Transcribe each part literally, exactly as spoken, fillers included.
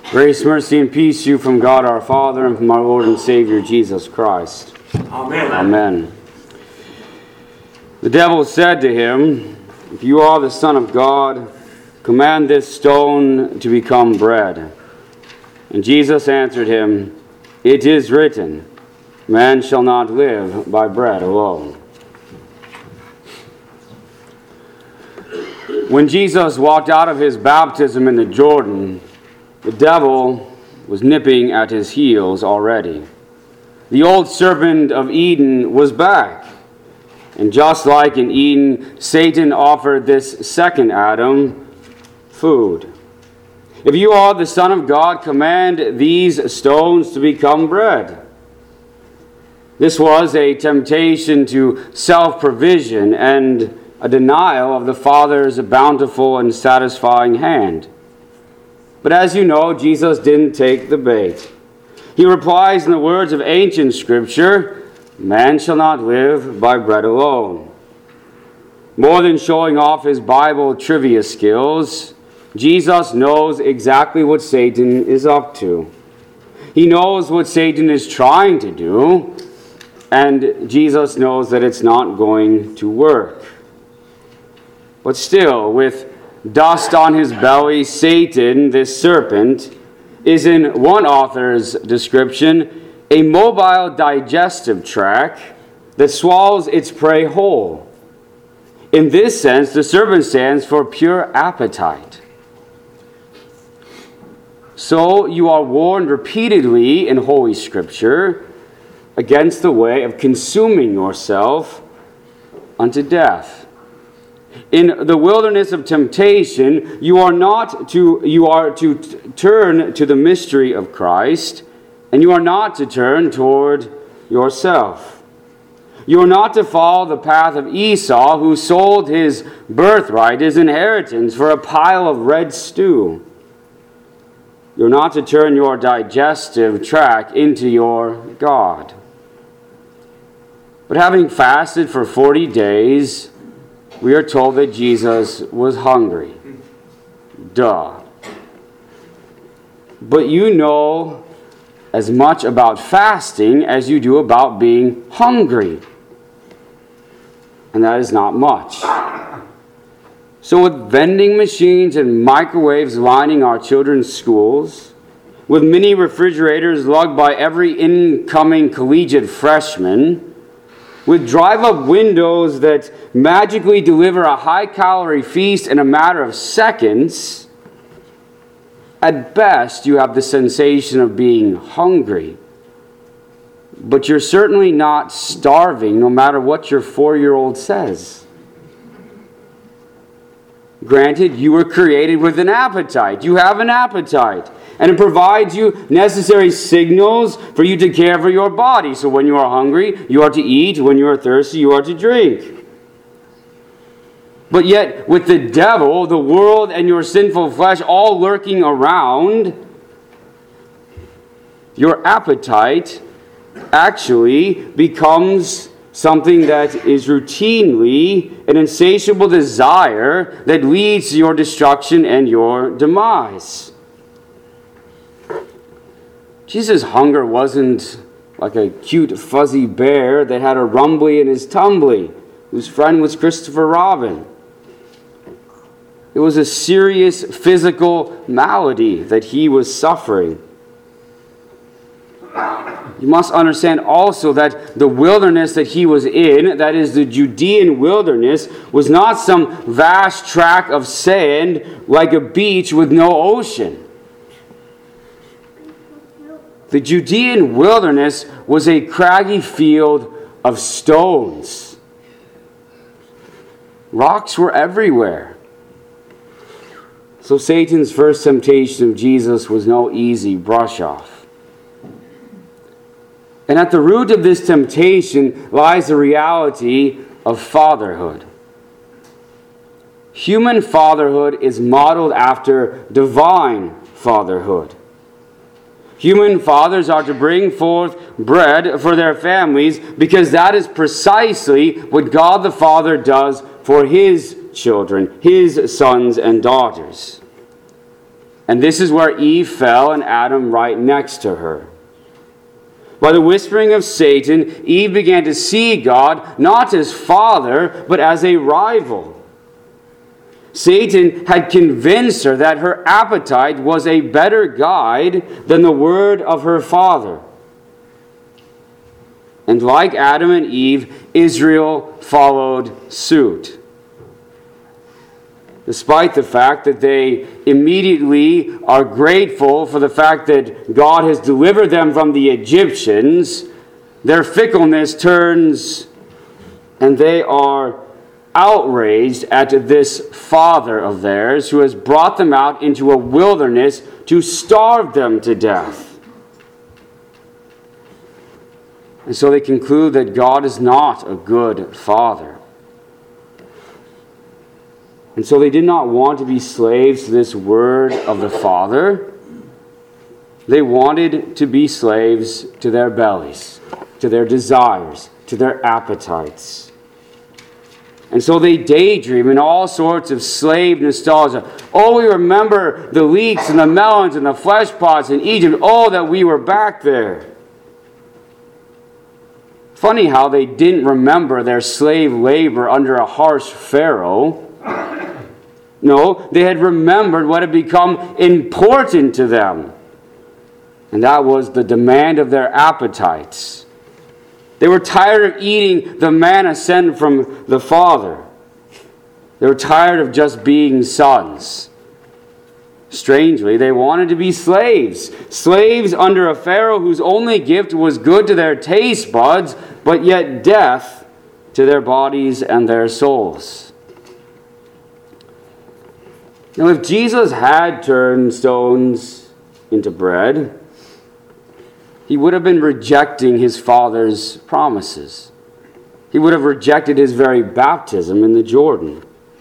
Grace, mercy, and peace to you from God our Father and from our Lord and Savior Jesus Christ. Amen. Amen. The devil said to him, "If you are the Son of God, command this stone to become bread." And Jesus answered him, "It is written, man shall not live by bread alone." When Jesus walked out of his baptism in the Jordan, the devil was nipping at his heels already. The old serpent of Eden was back. And just like in Eden, Satan offered this second Adam food. "If you are the Son of God, command these stones to become bread." This was a temptation to self-provision and a denial of the Father's bountiful and satisfying hand. But as you know, Jesus didn't take the bait. He replies in the words of ancient Scripture, "Man shall not live by bread alone." More than showing off his Bible trivia skills, Jesus knows exactly what Satan is up to. He knows what Satan is trying to do, and Jesus knows that it's not going to work. But still, with dust on his belly, Satan, this serpent, is in one author's description a mobile digestive tract that swallows its prey whole. In this sense, the serpent stands for pure appetite. So you are warned repeatedly in Holy Scripture against the way of consuming yourself unto death. In the wilderness of temptation, you are not to you are to t- turn to the mystery of Christ, and you are not to turn toward yourself. You are not to follow the path of Esau, who sold his birthright, his inheritance, for a pile of red stew. You're not to turn your digestive tract into your God. But having fasted for forty days, we are told that Jesus was hungry. Duh. But you know as much about fasting as you do about being hungry. And that is not much. So with vending machines and microwaves lining our children's schools, with mini refrigerators lugged by every incoming collegiate freshman, with drive-up windows that magically deliver a high-calorie feast in a matter of seconds, at best you have the sensation of being hungry. But you're certainly not starving, no matter what your four-year-old says. Granted, you were created with an appetite. You have an appetite. And it provides you necessary signals for you to care for your body. So when you are hungry, you are to eat. When you are thirsty, you are to drink. But yet, with the devil, the world, and your sinful flesh all lurking around, your appetite actually becomes something that is routinely an insatiable desire that leads to your destruction and your demise. Jesus' hunger wasn't like a cute fuzzy bear that had a rumbly in his tumbly, whose friend was Christopher Robin. It was a serious physical malady that he was suffering. You must understand also that the wilderness that he was in, that is the Judean wilderness, was not some vast tract of sand like a beach with no ocean. The Judean wilderness was a craggy field of stones. Rocks were everywhere. So Satan's first temptation of Jesus was no easy brush off. And at the root of this temptation lies the reality of fatherhood. Human fatherhood is modeled after divine fatherhood. Human fathers are to bring forth bread for their families because that is precisely what God the Father does for His children, His sons and daughters. And this is where Eve fell and Adam right next to her. By the whispering of Satan, Eve began to see God not as Father, but as a rival. Satan had convinced her that her appetite was a better guide than the word of her father. And like Adam and Eve, Israel followed suit. Despite the fact that they immediately are grateful for the fact that God has delivered them from the Egyptians, their fickleness turns and they are outraged at this father of theirs who has brought them out into a wilderness to starve them to death. And so they conclude that God is not a good father. And so they did not want to be slaves to this word of the Father. They wanted to be slaves to their bellies, to their desires, to their appetites. And so they daydream in all sorts of slave nostalgia. Oh, we remember the leeks and the melons and the flesh pots in Egypt. Oh, that we were back there. Funny how they didn't remember their slave labor under a harsh Pharaoh. No, they had remembered what had become important to them. And that was the demand of their appetites. They were tired of eating the manna sent from the Father. They were tired of just being sons. Strangely, they wanted to be slaves. Slaves under a Pharaoh whose only gift was good to their taste buds, but yet death to their bodies and their souls. Now, if Jesus had turned stones into bread, he would have been rejecting his Father's promises. He would have rejected his very baptism in the Jordan.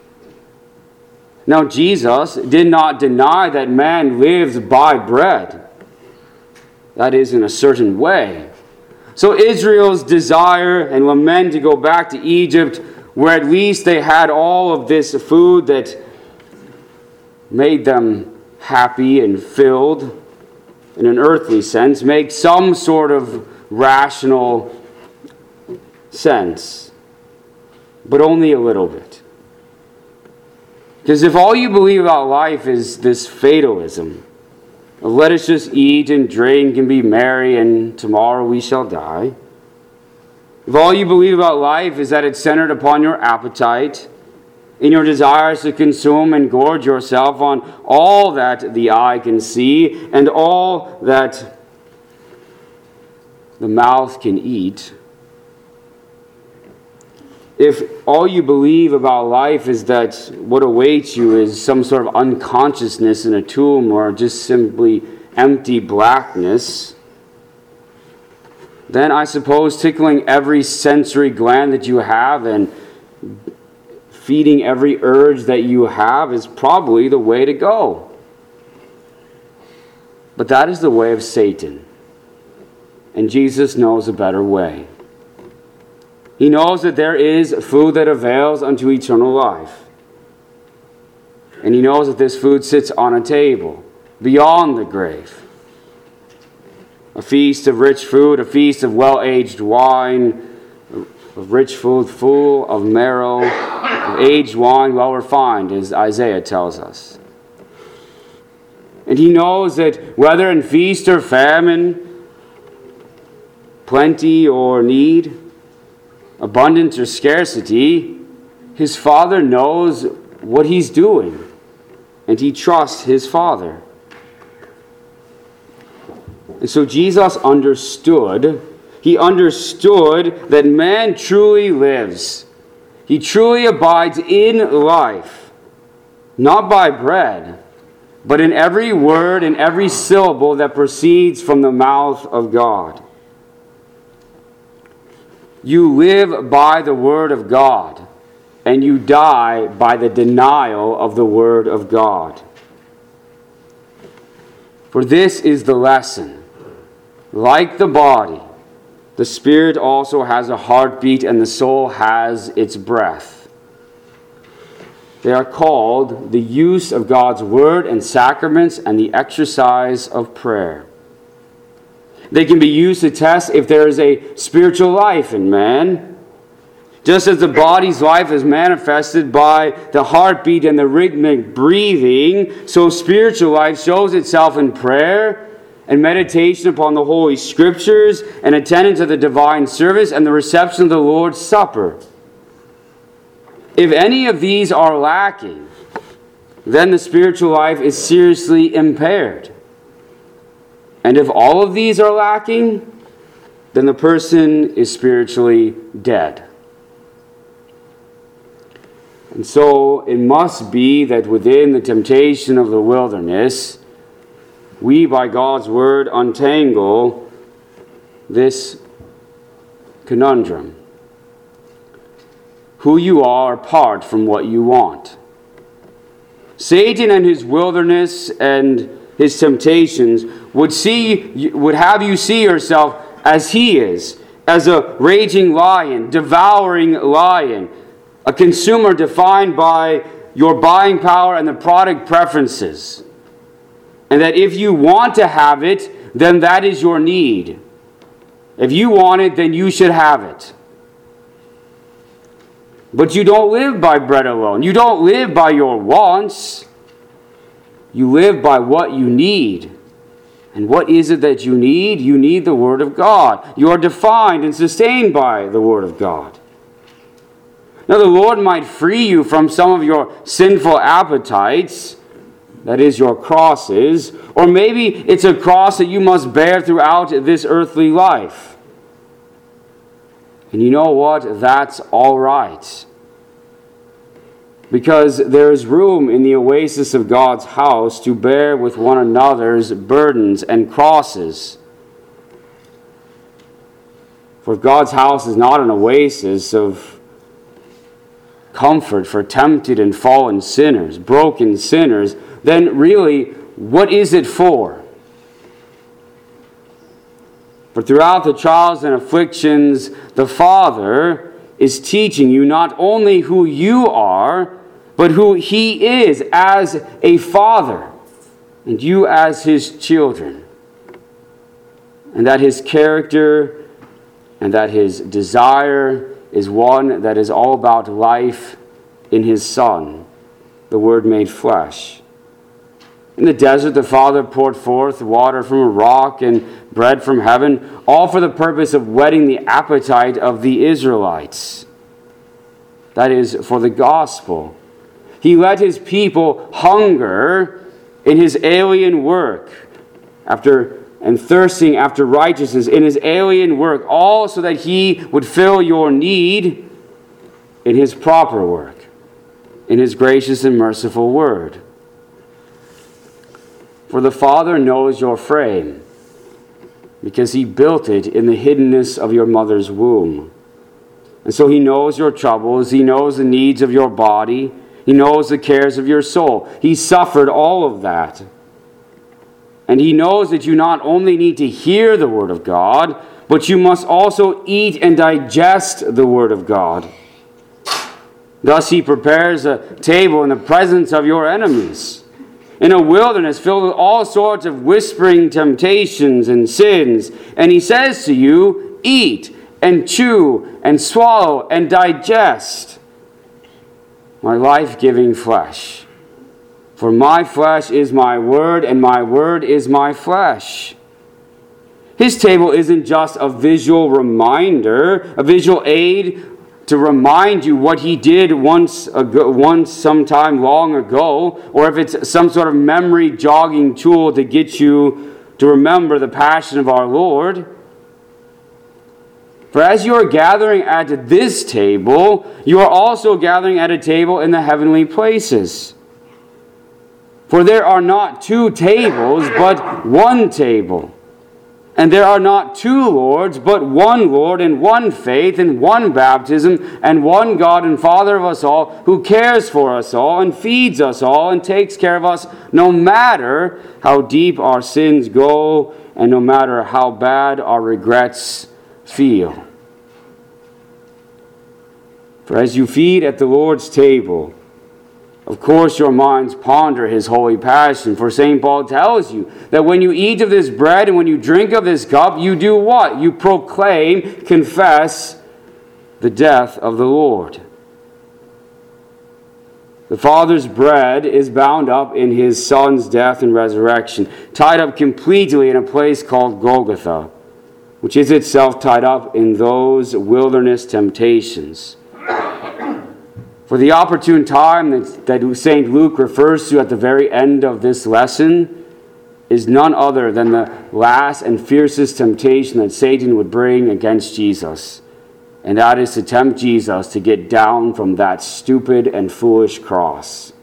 Now, Jesus did not deny that man lives by bread. That is, in a certain way. So Israel's desire and lament to go back to Egypt, where at least they had all of this food that made them happy and filled, in an earthly sense, make some sort of rational sense, but only a little bit. Because if all you believe about life is this fatalism, let us just eat and drink and be merry and tomorrow we shall die. If all you believe about life is that it's centered upon your appetite, in your desires to consume and gorge yourself on all that the eye can see and all that the mouth can eat. If all you believe about life is that what awaits you is some sort of unconsciousness in a tomb or just simply empty blackness, then I suppose tickling every sensory gland that you have and feeding every urge that you have is probably the way to go. But that is the way of Satan. And Jesus knows a better way. He knows that there is food that avails unto eternal life. And he knows that this food sits on a table beyond the grave. A feast of rich food, a feast of well-aged wine, of rich food full of marrow, of aged wine well refined, as Isaiah tells us. And he knows that whether in feast or famine, plenty or need, abundance or scarcity, his Father knows what he's doing, and he trusts his Father. And so Jesus understood, he understood that man truly lives. He truly abides in life, not by bread, but in every word and every syllable that proceeds from the mouth of God. You live by the word of God, and you die by the denial of the word of God. For this is the lesson. Like the body, the spirit also has a heartbeat, and the soul has its breath. They are called the use of God's word and sacraments and the exercise of prayer. They can be used to test if there is a spiritual life in man. Just as the body's life is manifested by the heartbeat and the rhythmic breathing, so spiritual life shows itself in prayer and meditation upon the Holy Scriptures and attendance at the divine service and the reception of the Lord's Supper. If any of these are lacking, then the spiritual life is seriously impaired. And if all of these are lacking, then the person is spiritually dead. And so it must be that within the temptation of the wilderness, we, by God's word, untangle this conundrum. Who you are apart from what you want. Satan and his wilderness and his temptations would see, would have you see yourself as he is, as a raging lion, devouring lion, a consumer defined by your buying power and the product preferences. And that if you want to have it, then that is your need. If you want it, then you should have it. But you don't live by bread alone. You don't live by your wants. You live by what you need. And what is it that you need? You need the Word of God. You are defined and sustained by the Word of God. Now the Lord might free you from some of your sinful appetites, that is, your crosses, or maybe it's a cross that you must bear throughout this earthly life. And you know what? That's all right. Because there is room in the oasis of God's house to bear with one another's burdens and crosses. For if God's house is not an oasis of comfort for tempted and fallen sinners, broken sinners, then really, what is it for? For throughout the trials and afflictions, the Father is teaching you not only who you are, but who He is as a Father, and you as His children. And that His character and that His desire is one that is all about life in His Son, the Word made flesh. In the desert, the Father poured forth water from a rock and bread from heaven, all for the purpose of whetting the appetite of the Israelites. That is, for the gospel. He let His people hunger in His alien work, after and thirsting after righteousness in His alien work, all so that He would fill your need in His proper work, in His gracious and merciful word. For the Father knows your frame, because He built it in the hiddenness of your mother's womb. And so He knows your troubles, He knows the needs of your body, He knows the cares of your soul. He suffered all of that. And He knows that you not only need to hear the Word of God, but you must also eat and digest the Word of God. Thus He prepares a table in the presence of your enemies, in a wilderness filled with all sorts of whispering temptations and sins. And He says to you, eat and chew and swallow and digest my life-giving flesh. For my flesh is my word, and my word is my flesh. His table isn't just a visual reminder, a visual aid to remind you what He did once ago, once sometime long ago, or if it's some sort of memory jogging tool to get you to remember the passion of our Lord. For as you are gathering at this table, you are also gathering at a table in the heavenly places. For there are not two tables, but one table. And there are not two Lords, but one Lord, and one faith, and one baptism, and one God and Father of us all, who cares for us all, and feeds us all, and takes care of us, no matter how deep our sins go, and no matter how bad our regrets feel. For as you feed at the Lord's table, Of course, your minds ponder his holy passion, for Saint Paul tells you that when you eat of this bread and when you drink of this cup, you do what? You proclaim, confess the death of the Lord. The Father's bread is bound up in his Son's death and resurrection, tied up completely in a place called Golgotha, which is itself tied up in those wilderness temptations. For the opportune time that, that Saint Luke refers to at the very end of this lesson is none other than the last and fiercest temptation that Satan would bring against Jesus. And that is to tempt Jesus to get down from that stupid and foolish cross.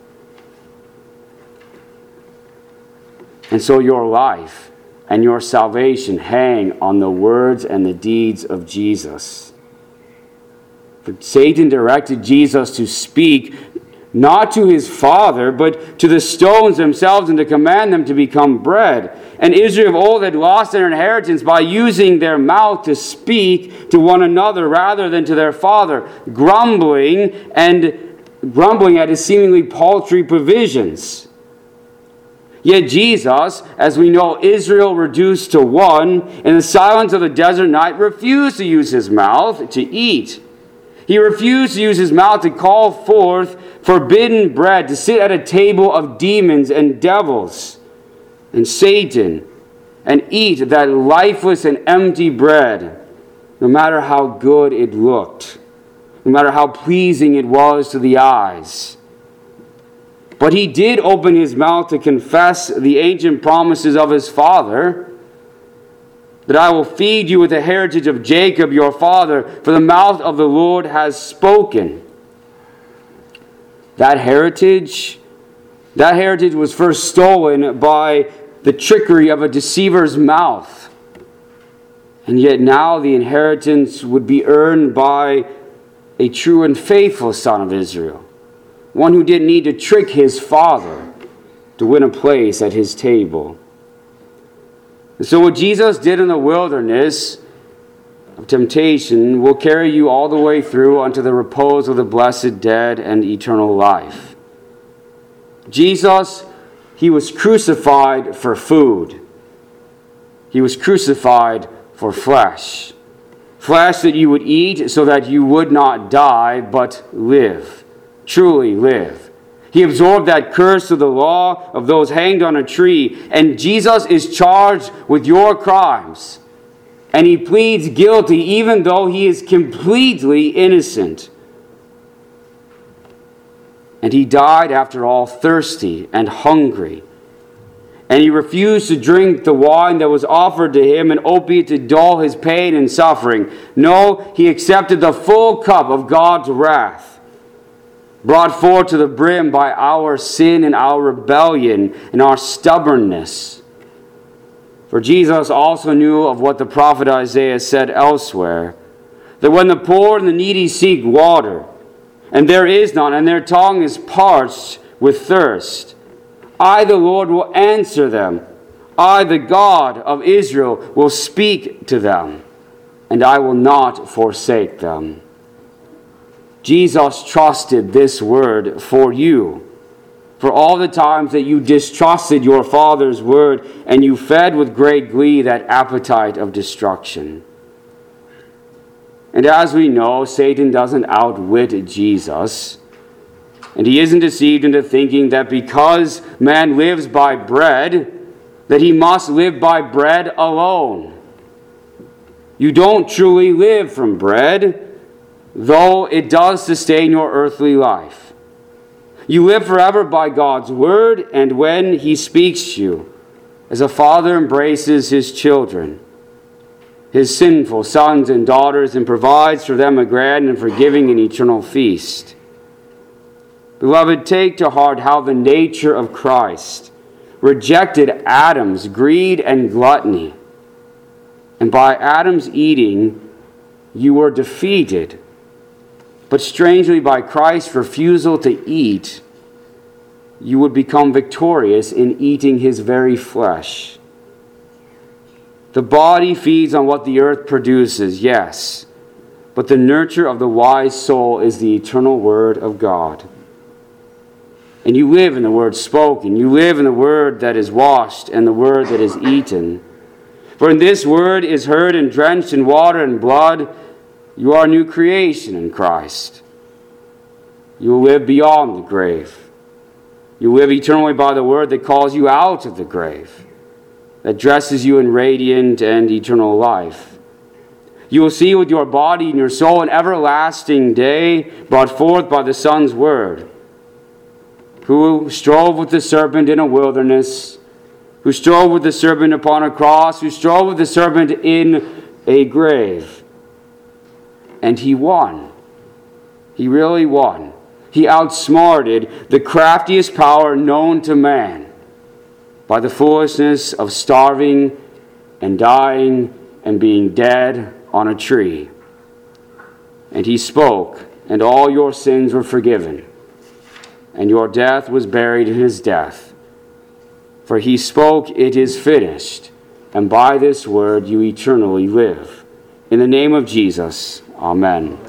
And so your life and your salvation hang on the words and the deeds of Jesus. For Satan directed Jesus to speak not to his Father, but to the stones themselves, and to command them to become bread. And Israel of old had lost their inheritance by using their mouth to speak to one another rather than to their Father, grumbling and grumbling at his seemingly paltry provisions. Yet Jesus, as we know, Israel reduced to one, in the silence of the desert night, refused to use his mouth to eat. He refused to use his mouth to call forth forbidden bread, to sit at a table of demons and devils and Satan, and eat that lifeless and empty bread, no matter how good it looked, no matter how pleasing it was to the eyes. But he did open his mouth to confess the ancient promises of his Father, that I will feed you with the heritage of Jacob your father, for the mouth of the Lord has spoken. That heritage, that heritage was first stolen by the trickery of a deceiver's mouth. And yet now the inheritance would be earned by a true and faithful son of Israel, one who didn't need to trick his father to win a place at his table. And so what Jesus did in the wilderness of temptation will carry you all the way through unto the repose of the blessed dead and eternal life. Jesus, he was crucified for food. He was crucified for flesh. Flesh that you would eat so that you would not die, but live. Truly live. He absorbed that curse of the law of those hanged on a tree. And Jesus is charged with your crimes. And he pleads guilty even though he is completely innocent. And he died, after all, thirsty and hungry. And he refused to drink the wine that was offered to him, an opiate to dull his pain and suffering. No, he accepted the full cup of God's wrath, brought forth to the brim by our sin and our rebellion and our stubbornness. For Jesus also knew of what the prophet Isaiah said elsewhere, that when the poor and the needy seek water, and there is none, and their tongue is parched with thirst, I, the Lord, will answer them. I, the God of Israel, will speak to them, and I will not forsake them. Jesus trusted this word for you. For all the times that you distrusted your Father's word, and you fed with great glee that appetite of destruction. And as we know, Satan doesn't outwit Jesus. And he isn't deceived into thinking that because man lives by bread, that he must live by bread alone. You don't truly live from bread, though it does sustain your earthly life. You live forever by God's word, and when he speaks to you, as a father embraces his children, his sinful sons and daughters, and provides for them a grand and forgiving and eternal feast. Beloved, take to heart how the nature of Christ rejected Adam's greed and gluttony. And by Adam's eating, you were defeated. But strangely, by Christ's refusal to eat, you would become victorious in eating his very flesh. The body feeds on what the earth produces, yes, but the nurture of the wise soul is the eternal word of God. And you live in the word spoken. You live in the word that is washed and the word that is eaten. For in this word is heard and drenched in water and blood, you are a new creation in Christ. You will live beyond the grave. You live eternally by the word that calls you out of the grave, that dresses you in radiant and eternal life. You will see with your body and your soul an everlasting day brought forth by the Son's word, who strove with the serpent in a wilderness, who strove with the serpent upon a cross, who strove with the serpent in a grave. And he won. He really won. He outsmarted the craftiest power known to man by the foolishness of starving and dying and being dead on a tree. And he spoke, and all your sins were forgiven. And your death was buried in his death. For he spoke, "It is finished," and by this word you eternally live. In the name of Jesus, amen.